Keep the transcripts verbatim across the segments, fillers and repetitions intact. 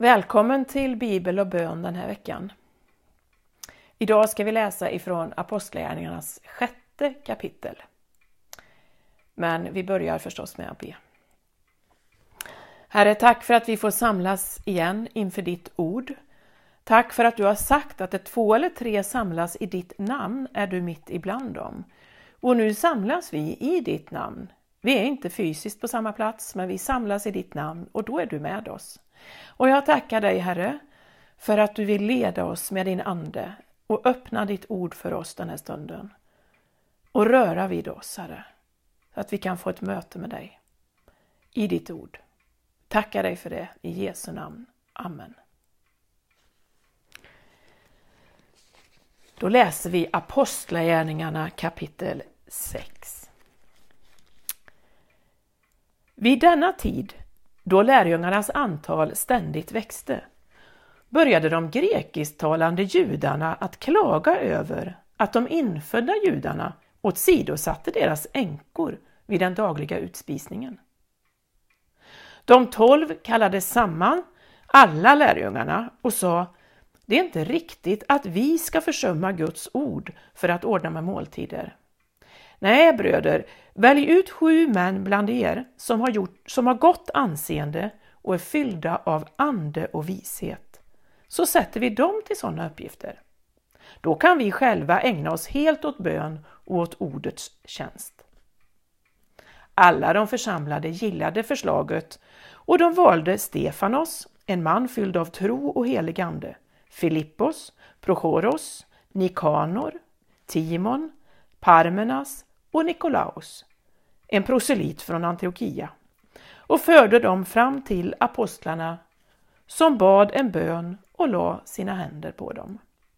Välkommen till Bibel och bön den här veckan. Idag ska vi läsa ifrån Apostlagärningarnas sjätte kapitel. Men vi börjar förstås med att be. Herre, tack för att vi får samlas igen inför ditt ord. Tack för att du har sagt att det två eller tre samlas i ditt namn är du mitt ibland dem. Och nu samlas vi i ditt namn. Vi är inte fysiskt på samma plats, men vi samlas i ditt namn och då är du med oss. Och jag tackar dig, Herre, för att du vill leda oss med din ande och öppna ditt ord för oss den här stunden. Och röra vid oss, Herre, så att vi kan få ett möte med dig i ditt ord. Tackar dig för det i Jesu namn. Amen. Då läser vi Apostlagärningarna kapitel sex. Vid denna tid, då lärjungarnas antal ständigt växte, började de grekisktalande judarna att klaga över att de infödda judarna åsidosatte deras änkor vid den dagliga utspisningen. De tolv kallade samman alla lärjungarna och sa: det är inte riktigt att vi ska försumma Guds ord för att ordna med måltider. Nej, bröder, välj ut sju män bland er som har, gjort, som har gott anseende och är fyllda av ande och vishet. Så sätter vi dem till sådana uppgifter. Då kan vi själva ägna oss helt åt bön och åt ordets tjänst. Alla de församlade gillade förslaget och de valde Stefanos, en man fylld av tro och helig ande, Filippos, Prochoros, Nikanor, Timon, Parmenas och Nikolaus, en proselyt från Antiochia, och förde dem fram till apostlarna som bad en bön och la sina händer på dem.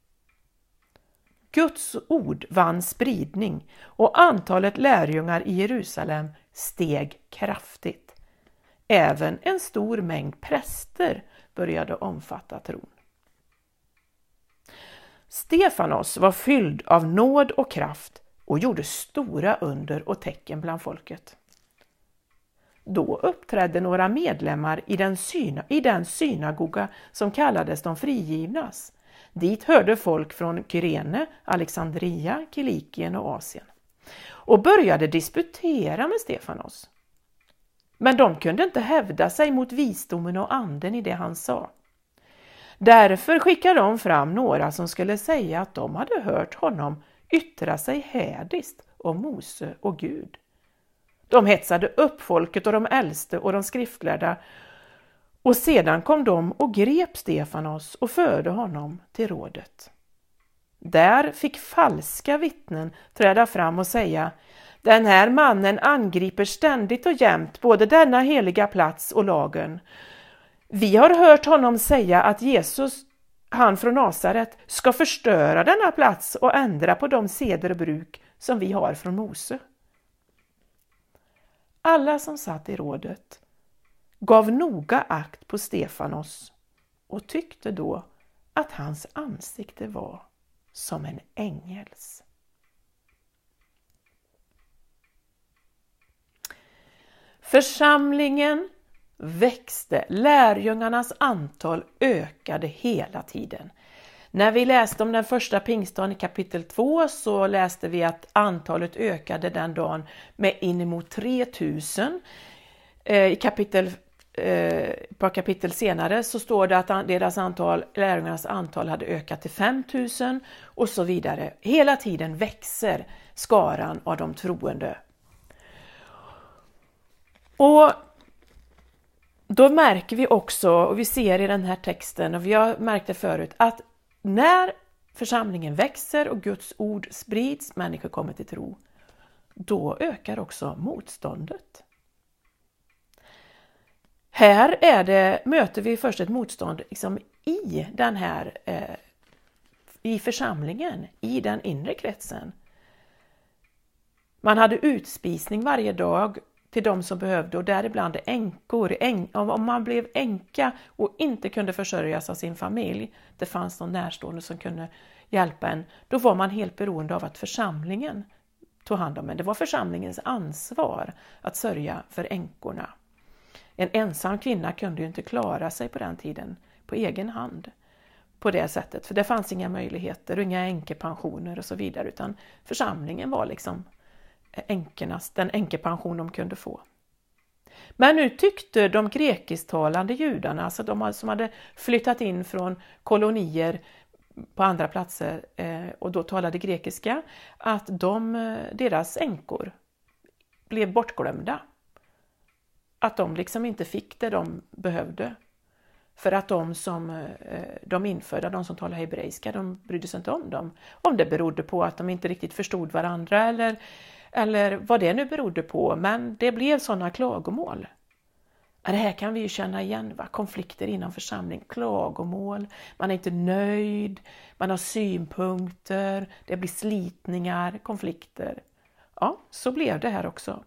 Guds ord vann spridning och antalet lärjungar i Jerusalem steg kraftigt. Även en stor mängd präster började omfatta tron. Stefanos var fylld av nåd och kraft och gjorde stora under och tecken bland folket. Då uppträdde några medlemmar i den, syna, i den synagoga som kallades de frigivnas. Dit hörde folk från Kyrene, Alexandria, Kilikien och Asien och började disputera med Stefanos. Men de kunde inte hävda sig mot visdomen och anden i det han sa. Därför skickade de fram några som skulle säga att de hade hört honom yttra sig hädiskt om Mose och Gud. De hetsade upp folket och de äldste och de skriftlärda, och sedan kom de och grep Stefanos och förde honom till rådet. Där fick falska vittnen träda fram och säga: den här mannen angriper ständigt och jämt både denna heliga plats och lagen. Vi har hört honom säga att Jesus, han från Nasaret, ska förstöra denna plats och ändra på de seder och bruk som vi har från Mose. Alla som satt i rådet gav noga akt på Stefanos och tyckte då att hans ansikte var som en ängels. Församlingen växte, lärjungarnas antal ökade hela tiden. När vi läste om den första pingstdagen i kapitel två så läste vi att antalet ökade den dagen med inemot tre tusen. I kapitel, ett par kapitel senare så står det att deras antal, lärjungarnas antal hade ökat till fem tusen och så vidare. Hela tiden växer skaran av de troende. Och då märker vi också, och vi ser i den här texten, och vi har märkt det förut, att när församlingen växer och Guds ord sprids, människor kommer till tro, då ökar också motståndet. Här är det, möter vi först ett motstånd liksom i den här eh, i församlingen, i den inre kretsen. Man hade utspisning varje dag till de som behövde, och däribland änkor. Om man blev änka och inte kunde försörjas av sin familj, det fanns någon närstående som kunde hjälpa en, då var man helt beroende av att församlingen tog hand om en. Det var församlingens ansvar att sörja för änkorna. En ensam kvinna kunde ju inte klara sig på den tiden på egen hand på det sättet. För det fanns inga möjligheter och inga änkepensioner och så vidare, utan församlingen var liksom änkornas, den änkepension de kunde få. Men nu tyckte de grekisktalande judarna, alltså de som hade flyttat in från kolonier på andra platser eh, och då talade grekiska, att de, deras änkor blev bortglömda. Att de liksom inte fick det de behövde. För att de som eh, de infödda, de som talade hebreiska, de brydde sig inte om dem. Om det berodde på att de inte riktigt förstod varandra eller, eller vad det nu berodde på. Men det blev sådana klagomål. Det här kan vi ju känna igen, va? Konflikter inom församling, klagomål, man är inte nöjd, man har synpunkter, det blir slitningar, konflikter. Ja, så blev det här också.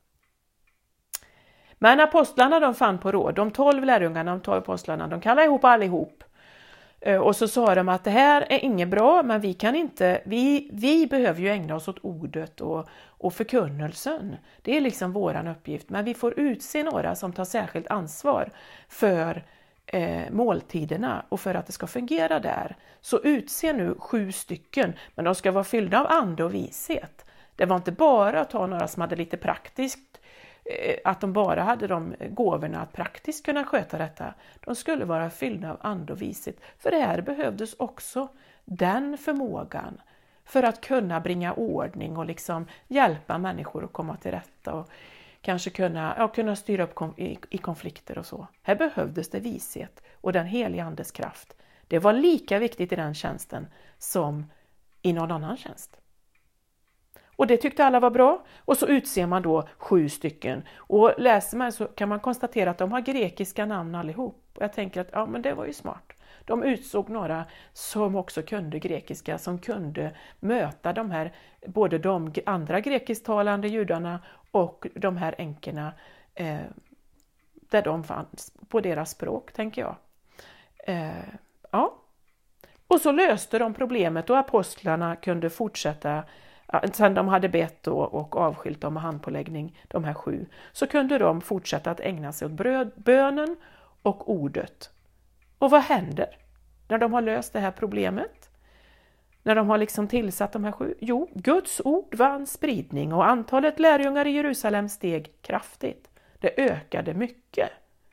Men apostlarna de fann på råd, de tolv lärjungarna, de tolv apostlarna, de kallade ihop allihop. Och så sa de att det här är inget bra, men vi kan inte, vi, vi behöver ju ägna oss åt ordet och, och förkunnelsen. Det är liksom våran uppgift, men vi får utse några som tar särskilt ansvar för eh, måltiderna och för att det ska fungera där. Så utse nu sju stycken, men de ska vara fyllda av ande och vishet. Det var inte bara att ta några som hade lite praktiskt, eh, att de bara hade de gåvorna att praktiskt kunna sköta detta. De skulle vara fyllda av ande och vishet. För det här behövdes också den förmågan för att kunna bringa ordning och liksom hjälpa människor att komma till rätta och kanske kunna, ja, kunna styra upp kom, i, i konflikter och så. Här behövdes det vishet och den heliga andes kraft. Det var lika viktigt i den tjänsten som i någon annan tjänst. Och det tyckte alla var bra. Och så utser man då sju stycken. Och läser man så kan man konstatera att de har grekiska namn allihop. Och jag tänker att ja, men det var ju smart. De utsåg några som också kunde grekiska, som kunde möta de här, både de andra grekisktalande judarna och de här änkorna eh, där de fanns, på deras språk, tänker jag. Eh, ja. Och så löste de problemet och apostlarna kunde fortsätta. Sen de hade bett och, och avskilt dem med handpåläggning, de här sju, så kunde de fortsätta att ägna sig åt bröd, bönen och ordet. Och vad händer när de har löst det här problemet? När de har liksom tillsatt de här sju? Jo, Guds ord vann spridning och antalet lärjungar i Jerusalem steg kraftigt. Det ökade mycket.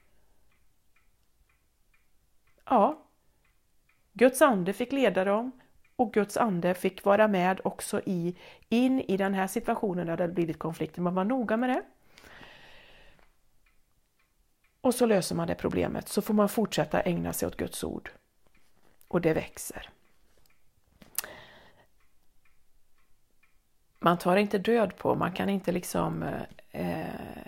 Ja, Guds ande fick leda dem. Och Guds ande fick vara med också i, in i den här situationen där det blivit konflikter. Man var noga med det. Och så löser man det problemet. Så får man fortsätta ägna sig åt Guds ord. Och det växer. Man tar inte död på. Man kan inte liksom... Eh,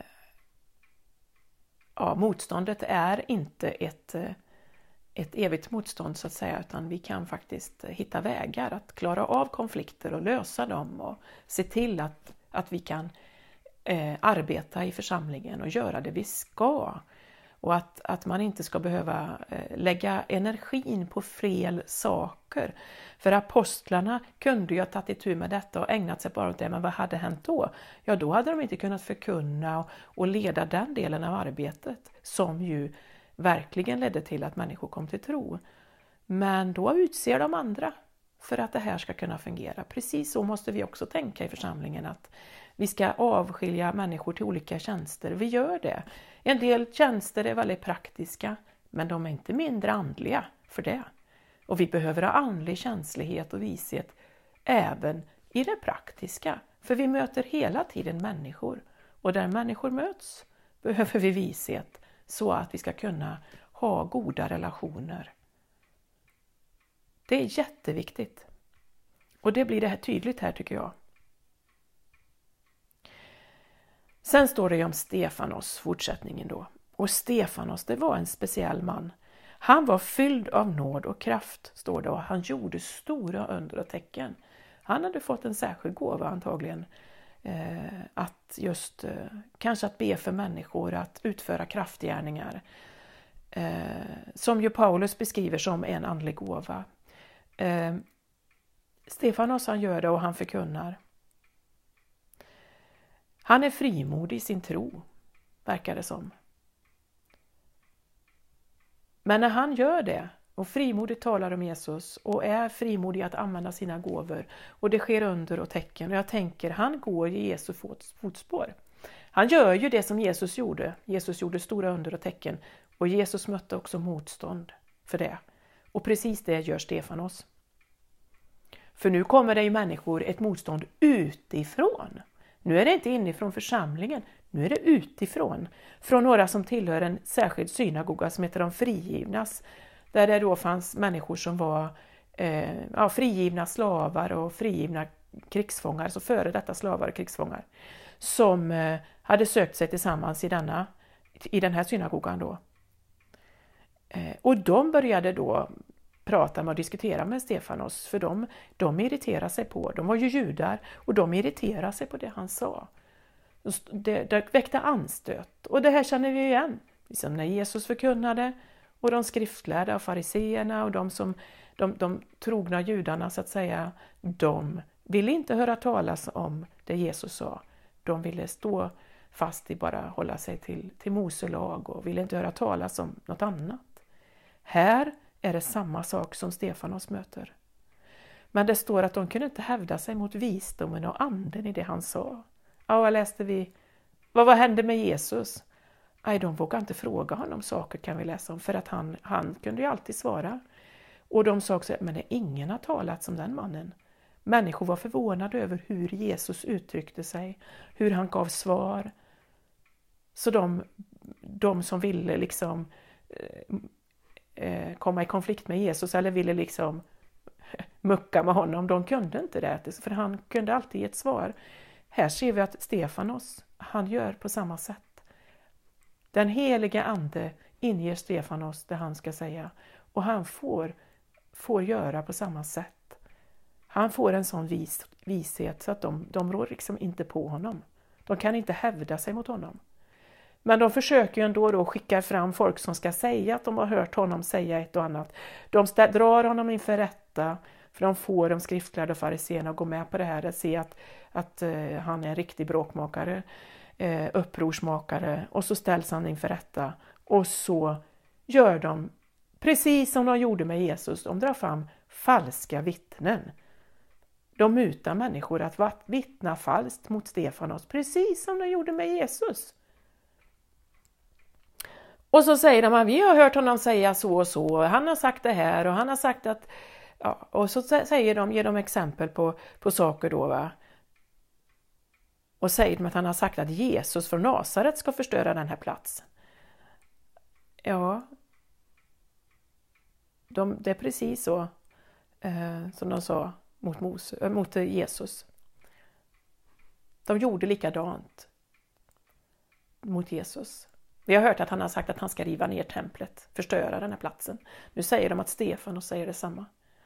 ja, motståndet är inte ett... ett evigt motstånd så att säga, utan vi kan faktiskt hitta vägar att klara av konflikter och lösa dem och se till att, att vi kan eh, arbeta i församlingen och göra det vi ska. Och att, att man inte ska behöva eh, lägga energin på fel saker. För apostlarna kunde ju ha tagit itu med detta och ägnat sig bara åt det, men vad hade hänt då? Ja, då hade de inte kunnat förkunna och, och leda den delen av arbetet som ju verkligen ledde till att människor kom till tro. Men då utser de andra för att det här ska kunna fungera. Precis så måste vi också tänka i församlingen, att vi ska avskilja människor till olika tjänster. Vi gör det. En del tjänster är väldigt praktiska, men de är inte mindre andliga för det. Och vi behöver ha andlig känslighet och vishet även i det praktiska. För vi möter hela tiden människor. Och där människor möts behöver vi vishet. Så att vi ska kunna ha goda relationer. Det är jätteviktigt. Och det blir det här tydligt här, tycker jag. Sen står det ju om Stefanos, fortsättningen då. Och Stefanos, det var en speciell man. Han var fylld av nåd och kraft, står det. Och han gjorde stora under och tecken. Han hade fått en särskild gåva antagligen. Eh, att just eh, kanske att be för människor, att utföra kraftgärningar eh, som ju Paulus beskriver som en andlig gåva. eh, Stefanos, han gör det och han förkunnar. Han är frimodig i sin tro, verkar det som. Men när han gör det och frimodigt talar om Jesus och är frimodig att använda sina gåvor och det sker under och tecken, och jag tänker han går i Jesu fotspår. Han gör ju det som Jesus gjorde. Jesus gjorde stora under och tecken och Jesus mötte också motstånd för det. Och precis det gör Stefanos. För nu kommer det ju människor ett motstånd utifrån. Nu är det inte inifrån församlingen, nu är det utifrån. Från några som tillhör en särskild synagoga som heter de frigivnas. Där det då fanns människor som var eh, ja, frigivna slavar och frigivna krigsfångar, så före detta slavar och krigsfångar. Som eh, hade sökt sig tillsammans i, denna, i den här synagogan då. Eh, och de började då prata med och diskutera med Stefanos, för de, de irriterade sig på, de var ju judar och de irriterade sig på det han sa. Det, det väckte anstöt, och det här känner vi igen, liksom när Jesus förkunnade och de skriftlärda och fariseerna och de som de, de trogna judarna så att säga, de ville inte höra talas om det Jesus sa. De ville stå fast i bara hålla sig till, till Mose lag och ville inte höra talas om något annat. Här är det samma sak som Stefanos möter. Men det står att de kunde inte hävda sig mot visdomen och anden i det han sa. Ja, vad läste vi? Vad, vad hände med Jesus? Nej, de vågade inte fråga honom saker, kan vi läsa om, för att han, han kunde ju alltid svara. Och de sa också, men det ingen har talat som den mannen. Människor var förvånade över hur Jesus uttryckte sig, hur han gav svar. Så de, de som ville liksom eh, komma i konflikt med Jesus eller ville liksom mucka med honom, de kunde inte det, för han kunde alltid ge ett svar. Här ser vi att Stefanos, han gör på samma sätt. Den heliga ande inger Stefanos det han ska säga, och han får, får göra på samma sätt. Han får en sån vis, vishet så att de, de rår liksom inte på honom. De kan inte hävda sig mot honom. Men de försöker ju ändå då skicka fram folk som ska säga att de har hört honom säga ett och annat. De stä- drar honom inför rätta, för de får de skriftlärda och fariséerna att gå med på det här. Att se att, att uh, han är en riktig bråkmakare, uh, upprorsmakare. Och så ställs han inför rätta. Och så gör de precis som de gjorde med Jesus. De drar fram falska vittnen. De mutar människor att vittna falskt mot Stefanos, precis som de gjorde med Jesus. Och så säger de att vi har hört honom säga så och så, han har sagt det här och han har sagt att, ja, och så säger de, ger de exempel på, på saker då, va. Och säger de att han har sagt att Jesus från Nasaret ska förstöra den här platsen. Ja, de, det är precis så eh, som de sa mot, Mose, mot Jesus. De gjorde likadant mot Jesus. Vi har hört att han har sagt att han ska riva ner templet, förstöra den här platsen. Nu säger de att Stefanos säger detsamma.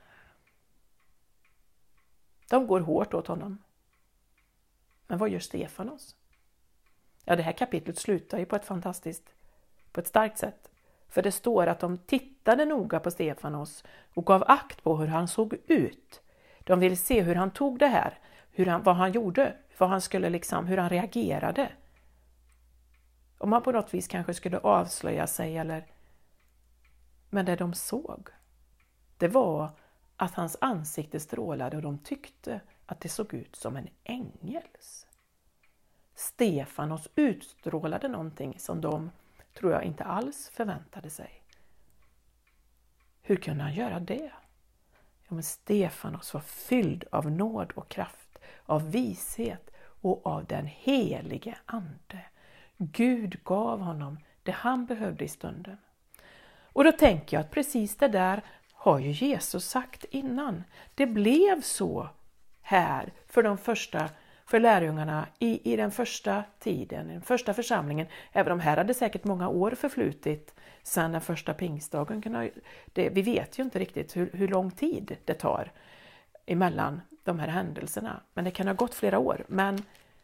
De går hårt åt honom. Men vad gör Stefanos? Ja, det här kapitlet slutar ju på ett fantastiskt, på ett starkt sätt. För det står att de tittade noga på Stefanos och gav akt på hur han såg ut. De ville se hur han tog det här, hur han, vad han gjorde, vad han skulle liksom, hur han reagerade. Om han på något vis kanske skulle avslöja sig eller... Men det de såg, det var att hans ansikte strålade och de tyckte att det såg ut som en ängels. Stefanos utstrålade någonting som de, tror jag, inte alls förväntade sig. Hur kunde han göra det? Ja, men Stefanos var fylld av nåd och kraft, av vishet och av den helige ande. Gud gav honom det han behövde i stunden. Och då tänker jag att precis det där har ju Jesus sagt innan. Det blev så här för de första, för lärjungarna i, i den första tiden, den första församlingen. Även om här hade säkert många år förflutit sedan den första pingstdagen. Kunna, det, vi vet ju inte riktigt hur, hur lång tid det tar emellan de här händelserna. Men det kan ha gått flera år. Men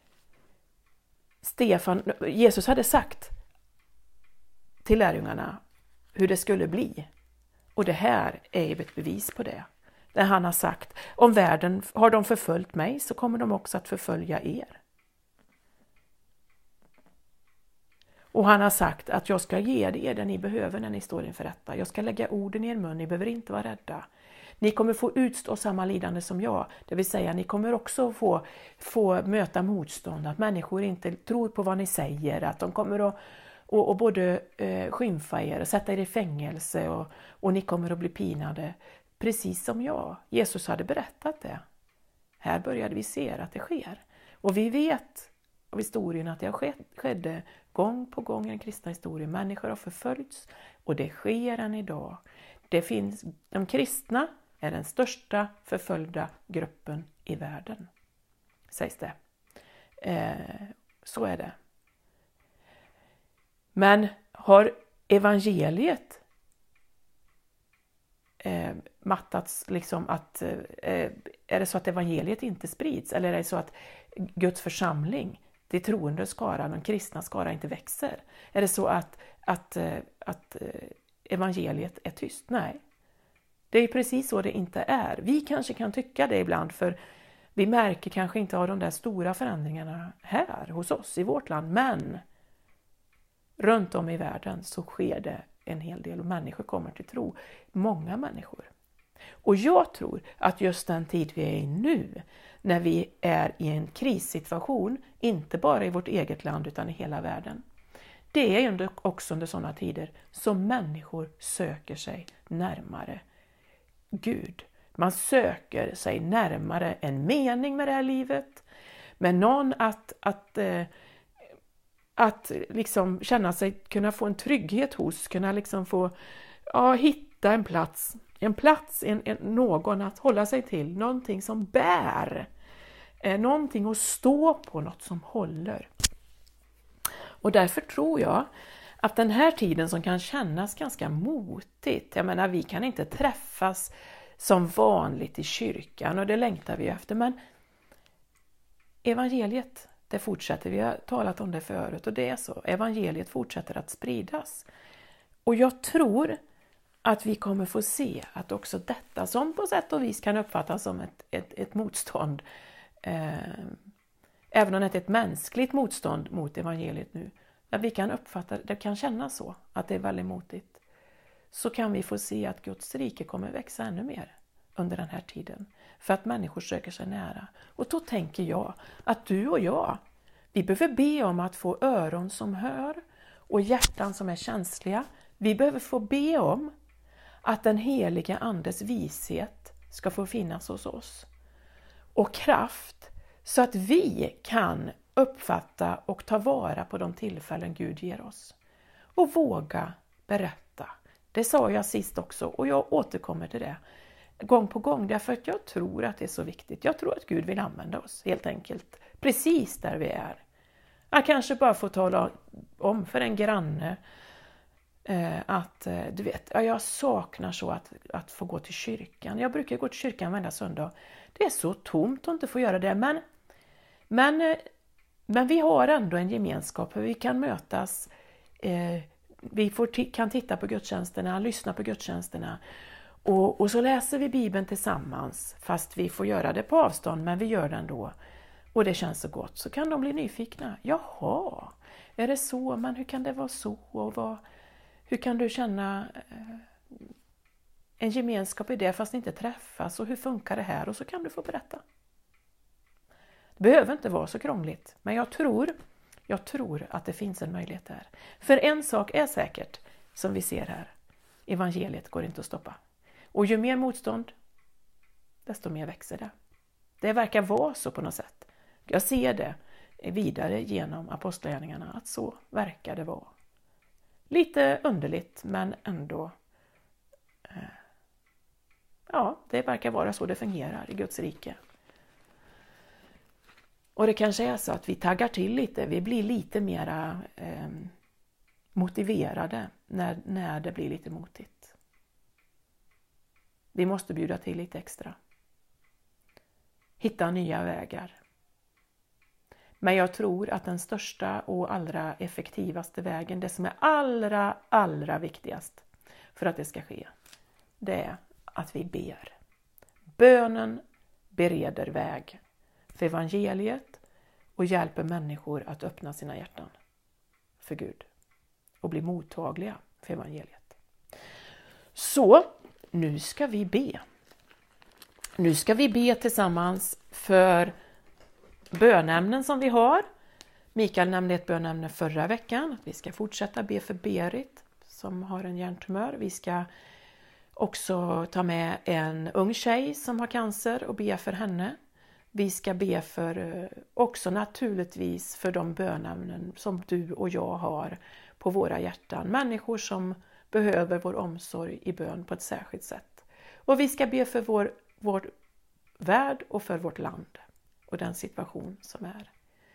Stefan, Jesus hade sagt till lärjungarna hur det skulle bli. Och det här är ett bevis på det. Där han har sagt, om världen har de förföljt mig så kommer de också att förfölja er. Och han har sagt att jag ska ge er det ni behöver när ni står inför detta. Jag ska lägga orden i er mun, ni behöver inte vara rädda. Ni kommer få utstå samma lidande som jag. Det vill säga, ni kommer också få, få möta motstånd. Att människor inte tror på vad ni säger. Att de kommer att och, och både eh, skymfa er och sätta er i fängelse. Och, och ni kommer att bli pinade. Precis som jag. Jesus hade berättat det. Här började vi se att det sker. Och vi vet av historien att det har skett, skedde gång på gång i den kristna historien. Människor har förföljts och det sker än idag. Det finns, de kristna är den största förföljda gruppen i världen, sägs det. Eh, så är det. Men har evangeliet eh, mattats liksom att eh, är det så att evangeliet inte sprids, eller är det så att Guds församling, det troende skara, den kristna skara inte växer? Är det så att, att, att evangeliet är tyst? Nej. Det är precis så det inte är. Vi kanske kan tycka det ibland, för vi märker kanske inte av de där stora förändringarna här hos oss i vårt land. Men runt om i världen så sker det en hel del och människor kommer till tro. Många människor. Och jag tror att just den tid vi är i nu, när vi är i en krissituation, inte bara i vårt eget land utan i hela världen. Det är också under sådana tider som människor söker sig närmare Gud. Man söker sig närmare en mening med det här livet. Med någon att, att, att liksom känna sig, kunna få en trygghet hos. Kunna liksom få ja, hitta en plats. En plats, en, en, någon att hålla sig till. Någonting som bär. Eh, någonting att stå på, något som håller. Och därför tror jag att den här tiden som kan kännas ganska motigt. Jag menar, vi kan inte träffas som vanligt i kyrkan och det längtar vi efter. Men evangeliet, det fortsätter. Vi har talat om det förut och det är så. Evangeliet fortsätter att spridas. Och jag tror att vi kommer få se att också detta, som på sätt och vis kan uppfattas som ett, ett, ett motstånd, eh, även om det är ett mänskligt motstånd mot evangeliet nu, att vi kan uppfatta, det kan kännas så, att det är väldigt motigt, så kan vi få se att Guds rike kommer växa ännu mer under den här tiden. För att människor söker sig nära. Och då tänker jag att du och jag, vi behöver be om att få öron som hör och hjärtan som är känsliga. Vi behöver få be om att den heliga andes vishet ska få finnas hos oss. Och kraft så att vi kan uppfatta och ta vara på de tillfällen Gud ger oss. Och våga berätta. Det sa jag sist också och jag återkommer till det gång på gång. Därför att jag tror att det är så viktigt. Jag tror att Gud vill använda oss helt enkelt. Precis där vi är. Jag kanske bara får tala om för en granne eh, att eh, du vet, ja, jag saknar så att, att få gå till kyrkan. Jag brukar gå till kyrkan varje söndag. Det är så tomt att inte få göra det. Men, men, eh, men vi har ändå en gemenskap. Vi kan mötas. Eh, vi får t- kan titta på gudstjänsterna, lyssna på gudstjänsterna. Och, och så läser vi Bibeln tillsammans. Fast vi får göra det på avstånd, men vi gör det ändå. Och det känns så gott. Så kan de bli nyfikna. Jaha, är det så? Men hur kan det vara så? Och vad, hur kan du känna eh, en gemenskap i det fast inte träffas? Och hur funkar det här? Och så kan du få berätta. Det behöver inte vara så krångligt. Men jag tror, jag tror att det finns en möjlighet där. För en sak är säkert, som vi ser här. Evangeliet går inte att stoppa. Och ju mer motstånd, desto mer växer det. Det verkar vara så på något sätt. Jag ser det vidare genom apostlagärningarna att så verkar det vara. Lite underligt men ändå, eh, ja, det verkar vara så det fungerar i Guds rike. Och det kanske är så att vi taggar till lite, vi blir lite mera eh, motiverade när, när det blir lite motigt. Vi måste bjuda till lite extra. Hitta nya vägar. Men jag tror att den största och allra effektivaste vägen, det som är allra, allra viktigast för att det ska ske, det är att vi ber. Bönen bereder väg för evangeliet och hjälper människor att öppna sina hjärtan för Gud. och bli mottagliga för evangeliet. Så nu ska vi be. Nu ska vi be tillsammans för bönämnen som vi har. Mikael nämnde ett bönämne förra veckan. Vi ska fortsätta be för Berit som har en hjärntumör. Vi ska också ta med en ung tjej som har cancer och be för henne. Vi ska be för också naturligtvis för de bönämnen som du och jag har på våra hjärtan. Människor som behöver vår omsorg i bön på ett särskilt sätt. Och vi ska be för vår, vår värld och för vårt land och den situation som är.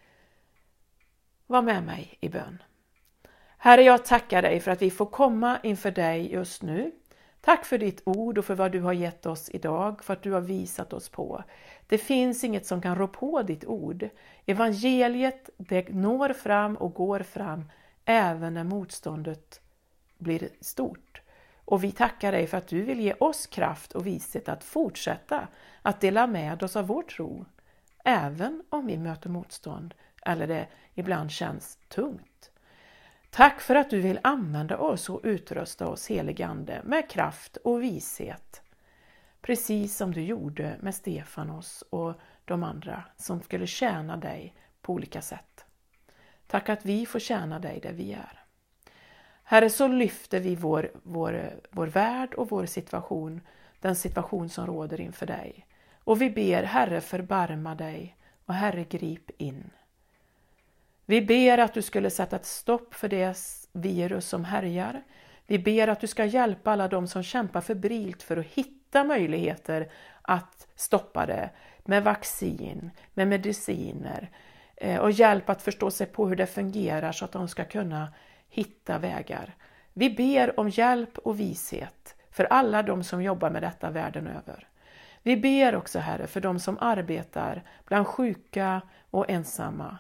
Var med mig i bön. Herre, jag tackar dig för att vi får komma inför dig just nu. Tack för ditt ord och för vad du har gett oss idag, för att du har visat oss på. Det finns inget som kan rå på ditt ord. Evangeliet, det når fram och går fram även när motståndet blir stort. Och vi tackar dig för att du vill ge oss kraft och vishet att fortsätta att dela med oss av vår tro. Även om vi möter motstånd eller det ibland känns tungt. Tack för att du vill använda oss och utrusta oss, helige Ande, med kraft och vishet. Precis som du gjorde med Stefanos och de andra som skulle tjäna dig på olika sätt. Tack att vi får tjäna dig där vi är. Herre, så lyfter vi vår, vår, vår värld och vår situation, den situation som råder inför dig. Och vi ber, Herre, förbarma dig och Herre, grip in. Vi ber att du skulle sätta ett stopp för det virus som härjar. Vi ber att du ska hjälpa alla de som kämpar febrilt för att hitta möjligheter att stoppa det med vaccin, med mediciner och hjälp att förstå sig på hur det fungerar så att de ska kunna hitta vägar. Vi ber om hjälp och vishet för alla de som jobbar med detta världen över. Vi ber också, Herre, för de som arbetar bland sjuka och ensamma.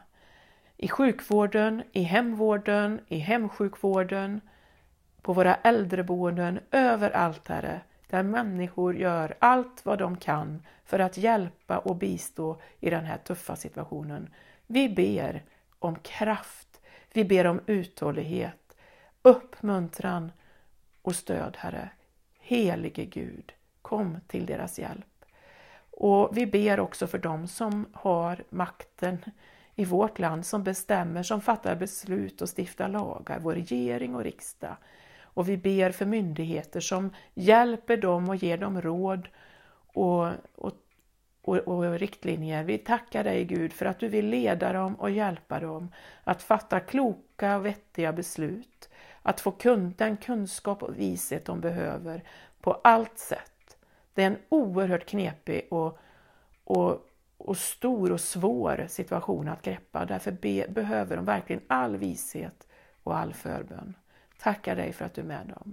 I sjukvården, i hemvården, i hemsjukvården, på våra äldreboenden, överallt, Herre, där människor gör allt vad de kan för att hjälpa och bistå i den här tuffa situationen. Vi ber om kraft, vi ber om uthållighet, uppmuntran och stöd, Herre. Helige Gud, kom till deras hjälp. Och vi ber också för dem som har makten i vårt land, som bestämmer, som fattar beslut och stiftar lagar, vår regering och riksdag. Och vi ber för myndigheter som hjälper dem och ger dem råd och, och, och, och riktlinjer. Vi tackar dig, Gud, för att du vill leda dem och hjälpa dem att fatta kloka och vettiga beslut. Att få kun, den kunskap och vishet de behöver på allt sätt. Det är en oerhört knepig och, och och stor och svår situation att greppa. Därför be, behöver de verkligen all vishet och all förbön. Tackar dig för att du är med dem.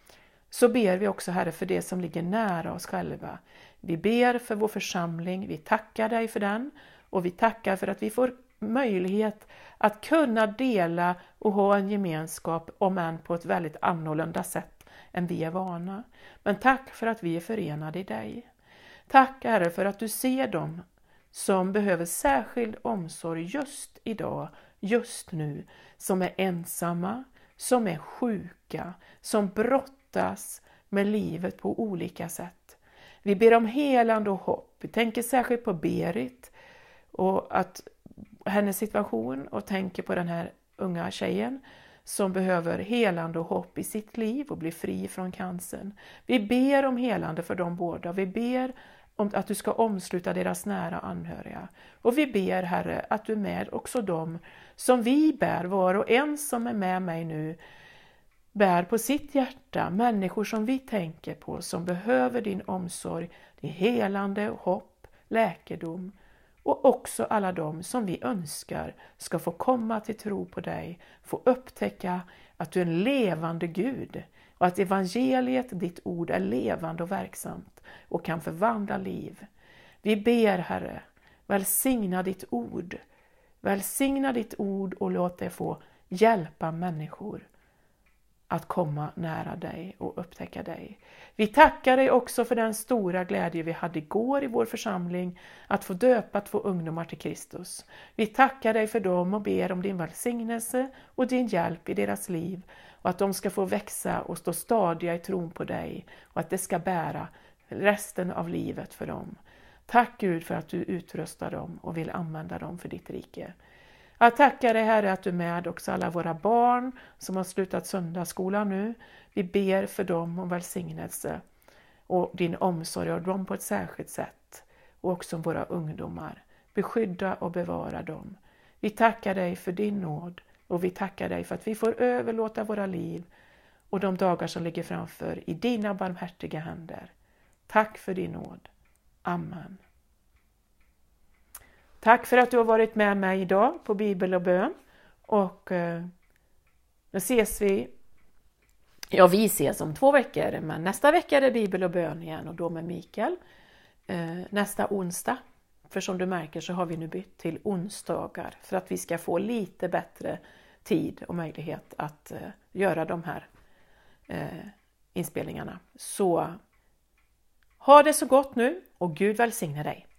Så ber vi också, Herre, för det som ligger nära oss själva. Vi ber för vår församling, vi tackar dig för den och vi tackar för att vi får möjlighet att kunna dela och ha en gemenskap, om än på ett väldigt annorlunda sätt än vi är vana. Men tack för att vi är förenade i dig. Tack, Herre, för att du ser dem som behöver särskild omsorg just idag, just nu, som är ensamma, som är sjuka, som brottas med livet på olika sätt. Vi ber om helande och hopp. Vi tänker särskilt på Berit och att hennes situation och tänker på den här unga tjejen som behöver helande och hopp i sitt liv och bli fri från cancern. Vi ber om helande för dem båda. Vi ber om att du ska omsluta deras nära anhöriga. Och vi ber, Herre, att du är med också dem som vi bär, var och en som är med mig nu, bär på sitt hjärta, människor som vi tänker på, som behöver din omsorg, din helande, hopp, läkedom. Och också alla de som vi önskar ska få komma till tro på dig, få upptäcka att du är en levande Gud och att evangeliet, ditt ord, är levande och verksamt och kan förvandla liv. Vi ber, Herre, välsigna ditt ord, välsigna ditt ord och låt det få hjälpa människor att komma nära dig och upptäcka dig. Vi tackar dig också för den stora glädje vi hade igår i vår församling att få döpa två ungdomar till Kristus. Vi tackar dig för dem och ber om din välsignelse och din hjälp i deras liv och att de ska få växa och stå stadiga i tron på dig och att det ska bära resten av livet för dem. Tack Gud för att du utrustar dem och vill använda dem för ditt rike. Jag tackar dig Herre att du är med också alla våra barn som har slutat söndagsskolan nu. Vi ber för dem om välsignelse och din omsorg av dem på ett särskilt sätt. Och också våra ungdomar. Beskydda och bevara dem. Vi tackar dig för din nåd och vi tackar dig för att vi får överlåta våra liv och de dagar som ligger framför i dina barmhärtiga händer. Tack för din nåd. Amen. Tack för att du har varit med mig idag på Bibel och bön. Och eh, nu ses vi. Ja, vi ses om två veckor. Men nästa vecka är det Bibel och bön igen. Och då med Mikael. Eh, nästa onsdag. För som du märker så har vi nu bytt till onsdagar. För att vi ska få lite bättre tid och möjlighet att eh, göra de här eh, inspelningarna. Så ha det så gott nu och Gud välsigne dig.